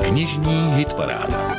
Knižní hitparáda.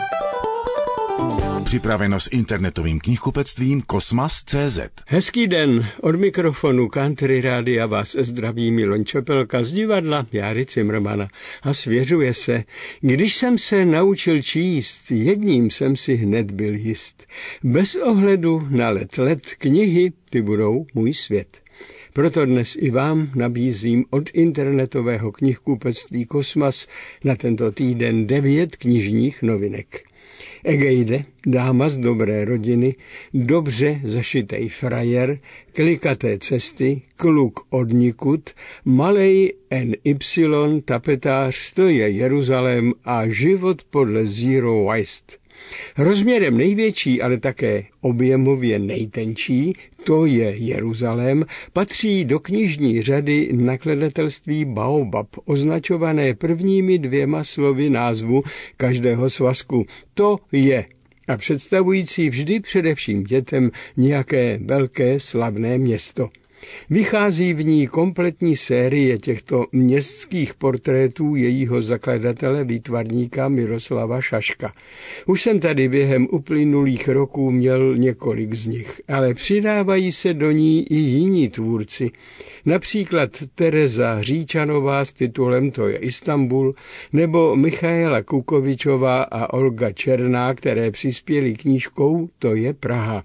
Připraveno s internetovým knihkupectvím Kosmas.cz. Hezký den, od mikrofonu Country Rádia vás zdraví Miloň Čepelka z divadla Járy Cimrmana a svěřuje se, když jsem se naučil číst, jedním jsem si hned byl jist. Bez ohledu na let knihy, ty budou můj svět. Proto dnes i vám nabízím od internetového knihkupectví Kosmas na tento týden 9 knižních novinek. Egejde, dáma z dobré rodiny, dobře zašitej frajer, klikaté cesty, kluk odnikud, malej NY, tapetář, to je Jeruzalém a život podle Zero Waste. Rozměrem největší, ale také objemově nejtenčí, to je Jeruzalém, patří do knižní řady nakladatelství Baobab, označované prvními 2 slovy názvu každého svazku. To je a představující vždy především dětem nějaké velké slavné město. Vychází v ní kompletní série těchto městských portrétů jejího zakladatele výtvarníka Miroslava Šaška. Už jsem tady během uplynulých roků měl několik z nich, ale přidávají se do ní i jiní tvůrci. Například Tereza Říčanová s titulem To je Istanbul, nebo Michaela Kukovičová a Olga Černá, které přispěly knížkou To je Praha.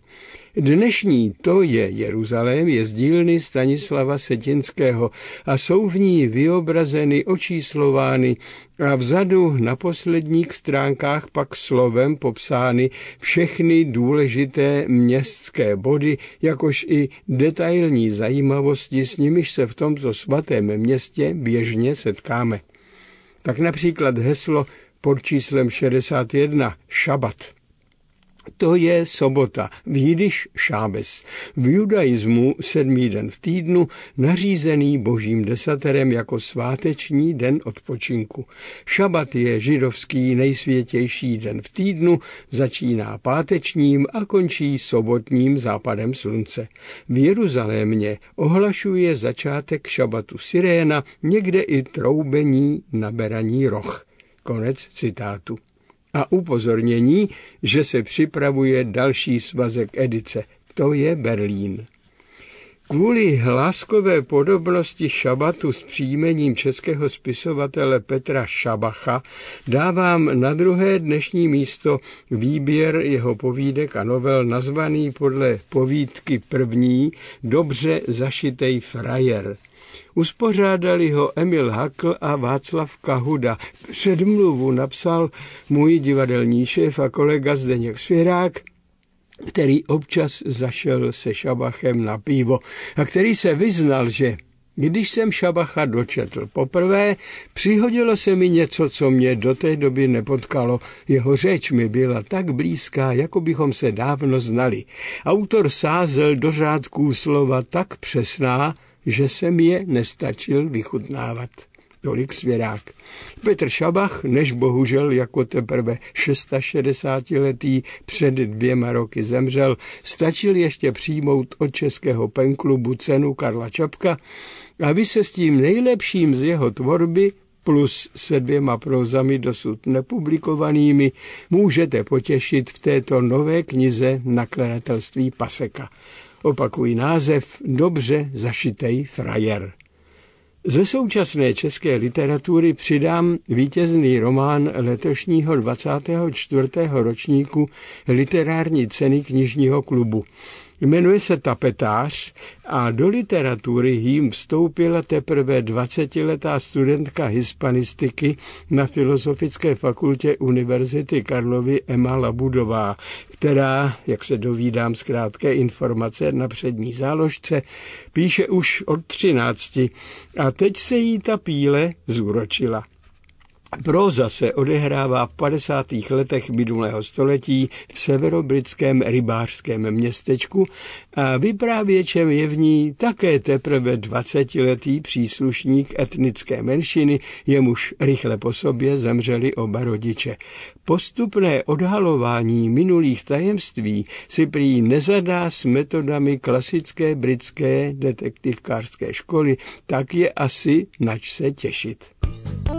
Dnešní To je Jeruzalém je z dílny Stanislava Setinského a jsou v ní vyobrazeny, očíslovány a vzadu na posledních stránkách pak slovem popsány všechny důležité městské body, jakož i detailní zajímavosti, s nimiž se v tomto svatém městě běžně setkáme. Tak například heslo pod číslem 61 šabat. To je sobota, v jidiš šábes, v judaismu 7. den v týdnu, nařízený božím desaterem jako sváteční den odpočinku. Šabat je židovský nejsvětější den v týdnu, začíná pátečním a končí sobotním západem slunce. V Jeruzalémě ohlašuje začátek šabatu siréna, někde i troubení na beraní roh. Konec citátu. A upozornění, že se připravuje další svazek edice. To je Berlín. Kvůli hláskové podobnosti šabatu s příjmením českého spisovatele Petra Šabacha dávám na druhé dnešní místo výběr jeho povídek a novel nazvaný podle povídky první Dobře zašitej frajer. Uspořádali ho Emil Hakl a Václav Kahuda. Předmluvu napsal můj divadelní šéf a kolega Zdeněk Svěrák, který občas zašel se Šabachem na pivo a který se vyznal, že když jsem Šabacha dočetl poprvé, přihodilo se mi něco, co mě do té doby nepotkalo. Jeho řeč mi byla tak blízká, jako bychom se dávno znali. Autor sázel do řádků slova tak přesná, že jsem je nestačil vychutnávat. Tolik Svěrák. Petr Šabach, než bohužel jako teprve 66letý před 2 roky zemřel, stačil ještě přijmout od českého penklubu cenu Karla Čapka a vy se s tím nejlepším z jeho tvorby plus se 2 prózami dosud nepublikovanými můžete potěšit v této nové knize nakladatelství Paseka. Opakují název Dobře zašitej frajer. Ze současné české literatury přidám vítězný román letošního 24. ročníku literární ceny knižního klubu. Jmenuje se Tapetář a do literatury jim vstoupila teprve 20letá studentka hispanistiky na Filozofické fakultě Univerzity Karlovy Emma Labudová, která, jak se dovídám z krátké informace na přední záložce, píše už od 13 a teď se jí ta píle zúročila. Próza se odehrává v 50. letech minulého století v severobritském rybářském městečku a vyprávěčem je v ní také teprve 20letý příslušník etnické menšiny, jemuž rychle po sobě zemřeli oba rodiče. Postupné odhalování minulých tajemství si prý nezadá s metodami klasické britské detektivkářské školy, tak je asi nač se těšit.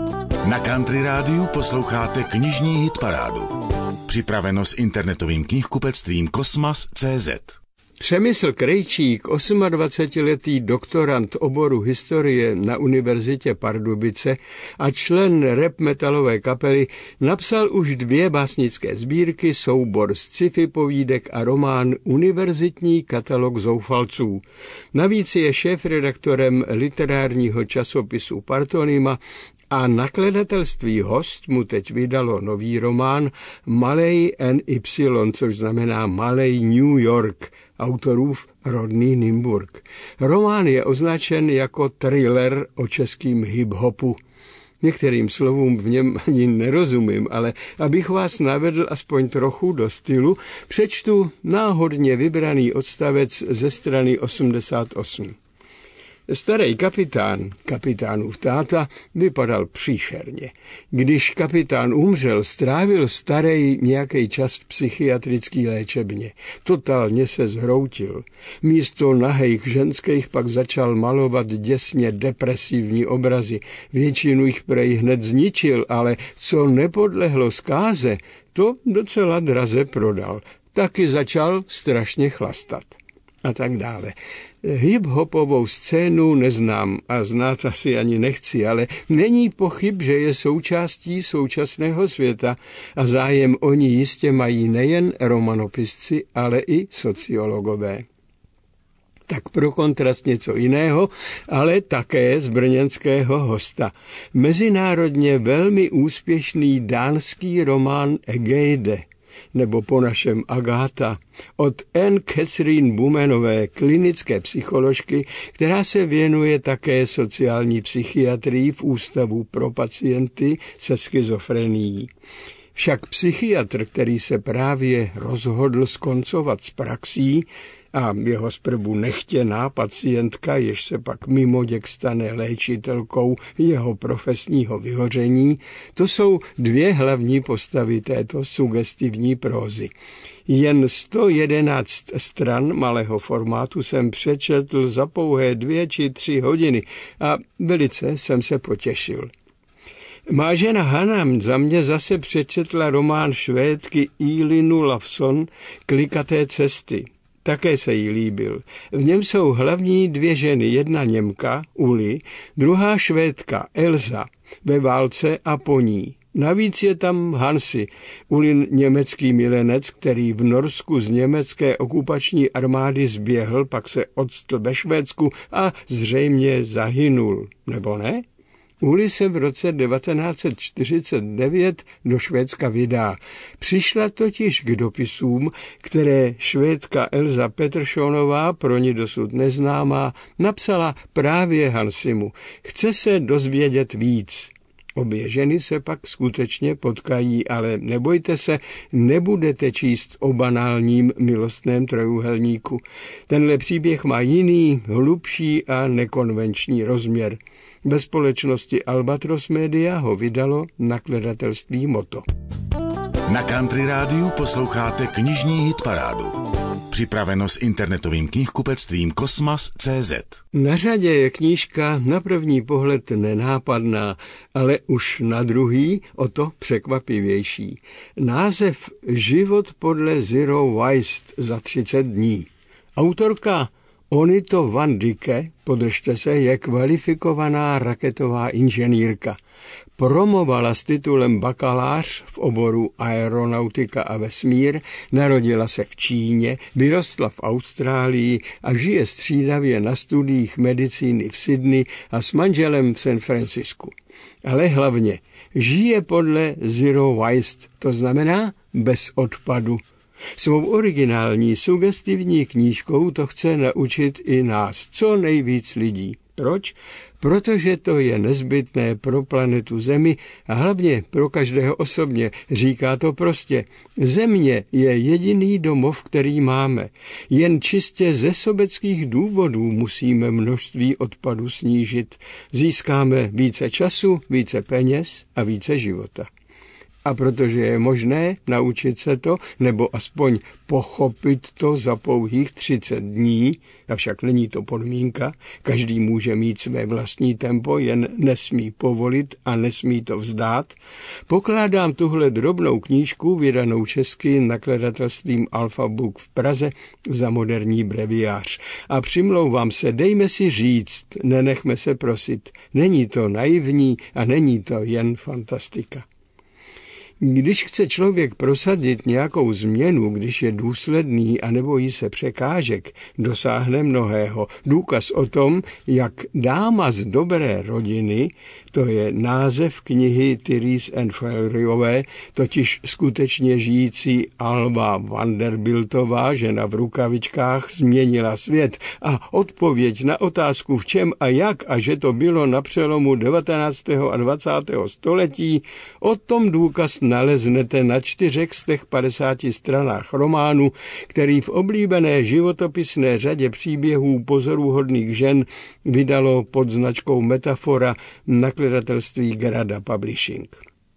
Na Country Rádiu posloucháte knižní hitparádu. Připraveno s internetovým knihkupectvím Kosmas.cz. Přemysl Krejčík, 28letý doktorand oboru historie na Univerzitě Pardubice a člen rap metalové kapely, napsal už 2 básnické sbírky, soubor sci-fi povídek a román Univerzitní katalog zoufalců. Navíc je šéfredaktorem literárního časopisu Partonima a nakladatelství Host mu teď vydalo nový román Malej NY, což znamená Malej New York, autorův rodný Nymburk. Román je označen jako thriller o českým hip-hopu. Některým slovům v něm ani nerozumím, ale abych vás navedl aspoň trochu do stylu, přečtu náhodně vybraný odstavec ze strany 88. Starý kapitánův táta, vypadal příšerně. Když kapitán umřel, strávil starý nějaký čas v psychiatrické léčebně. Totálně se zhroutil. Místo nahejch ženských pak začal malovat děsně depresivní obrazy. Většinu jich prej hned zničil, ale co nepodlehlo zkáze, to docela draze prodal. Taky začal strašně chlastat. A tak dále. Hip-hopovou scénu neznám a znát asi ani nechci, ale není pochyb, že je součástí současného světa a zájem o ní jistě mají nejen romanopisci, ale i sociologové. Tak pro kontrast něco jiného, ale také z brněnského Hosta. Mezinárodně velmi úspěšný dánský román Egeide, nebo po našem Agáta, od Anne Catherine Bumenové, klinické psycholožky, která se věnuje také sociální psychiatrii v Ústavu pro pacienty se schizofrenií. Však psychiatr, který se právě rozhodl skoncovat s praxí, a jeho zprvu nechtěná pacientka, jež se pak mimoděk stane léčitelkou jeho profesního vyhoření, to jsou 2 hlavní postavy této sugestivní prózy. Jen 111 stran malého formátu jsem přečetl za pouhé 2 či 3 hodiny a velice jsem se potěšil. Má žena Hannah za mě zase přečetla román Švédky Elinu Lawson Klikaté cesty. Také se jí líbil. V něm jsou hlavní 2 ženy, jedna Němka, Uli, druhá Švédka, Elza, ve válce a po ní. Navíc je tam Hansi, Ulin německý milenec, který v Norsku z německé okupační armády zběhl, pak se octl ve Švédsku a zřejmě zahynul. Nebo ne? Uli se v roce 1949 do Švédska vydá. Přišla totiž k dopisům, které Švédka Elza Peterssonová, pro ní dosud neznámá, napsala právě Hansimu. Chce se dozvědět víc. Obě ženy se pak skutečně potkají, ale nebojte se, nebudete číst o banálním milostném trojúhelníku. Tenhle příběh má jiný, hlubší a nekonvenční rozměr. Ve společnosti Albatros Media ho vydalo nakladatelství Moto. Na Country Rádiu posloucháte knižní hitparádu. Připraveno s internetovým knihkupectvím Kosmas.cz. Na řadě je knížka na první pohled nenápadná, ale už na druhý o to překvapivější. Název Život podle Zero Waste za 30 dní. Autorka Onito van Dyke, podržte se, je kvalifikovaná raketová inženýrka. Promovala s titulem bakalář v oboru aeronautika a vesmír, narodila se v Číně, vyrostla v Austrálii a žije střídavě na studiích medicíny v Sydney a s manželem v San Francisku. Ale hlavně žije podle Zero Waste, to znamená bez odpadu. Svou originální sugestivní knížkou to chce naučit i nás, co nejvíc lidí. Proč? Protože to je nezbytné pro planetu Zemi a hlavně pro každého osobně. Říká to prostě. Země je jediný domov, který máme. Jen čistě ze sobeckých důvodů musíme množství odpadu snížit. Získáme více času, více peněz a více života. A protože je možné naučit se to, nebo aspoň pochopit to za pouhých 30 dní, avšak není to podmínka, každý může mít své vlastní tempo, jen nesmí povolit a nesmí to vzdát, pokládám tuhle drobnou knížku vydanou česky nakladatelstvím Alfa Book v Praze za moderní breviář. A přimlouvám se, dejme si říct, nenechme se prosit, není to naivní a není to jen fantastika. Když chce člověk prosadit nějakou změnu, když je důsledný a nebojí se překážek, dosáhne mnohého. Důkaz o tom, jak dáma z dobré rodiny, to je název knihy Therese Ann Fowlerové, totiž skutečně žijící Alva Vanderbiltová, žena v rukavičkách, změnila svět. A odpověď na otázku v čem a jak a že to bylo na přelomu 19. a 20. století, o tom důkaz naleznete na 450 stranách románu, který v oblíbené životopisné řadě příběhů pozoruhodných žen vydalo pod značkou Metafora nakladatelství Grada Publishing.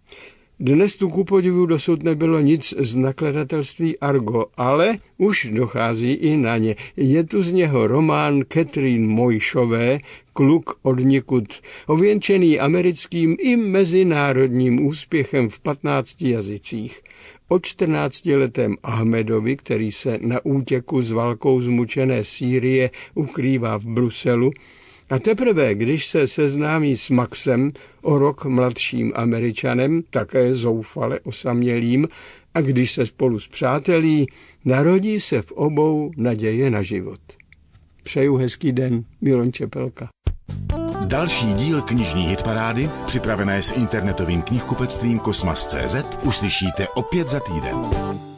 Dnes tu ku podivu dosud nebylo nic z nakladatelství Argo, ale už dochází i na ně. Je tu z něho román Catherine Moyshové Kluk odnikud, ověnčený americkým i mezinárodním úspěchem v 15 jazycích. O 14letém Ahmedovi, který se na útěku s válkou zmučené Sýrie ukrývá v Bruselu, a teprve, když se seznámí s Maxem, o rok mladším Američanem, také zoufale osamělým, a když se spolu spřátelí, narodí se v obou naděje na život. Přeju hezký den, Miloš Čepelka. Další díl knižní hitparády, připravené s internetovým knihkupectvím Kosmas.cz, uslyšíte opět za týden.